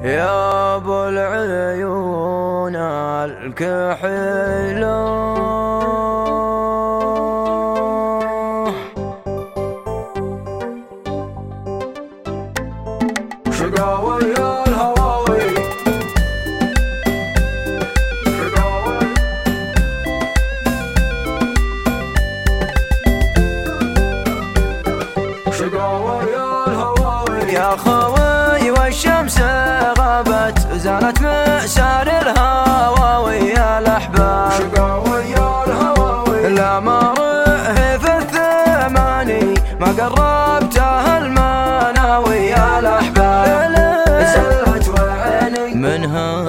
يا ابو العيون الكحيلة شقاوي يا الهواوي شقاوي يا الهواوي يا خوي والشمس غابت زالت مسار الهواوي يا الأحباب شقاوي يا الهواوي لا مره في الثماني ما قربته المناوي يا الأحباب زلت وعيني منها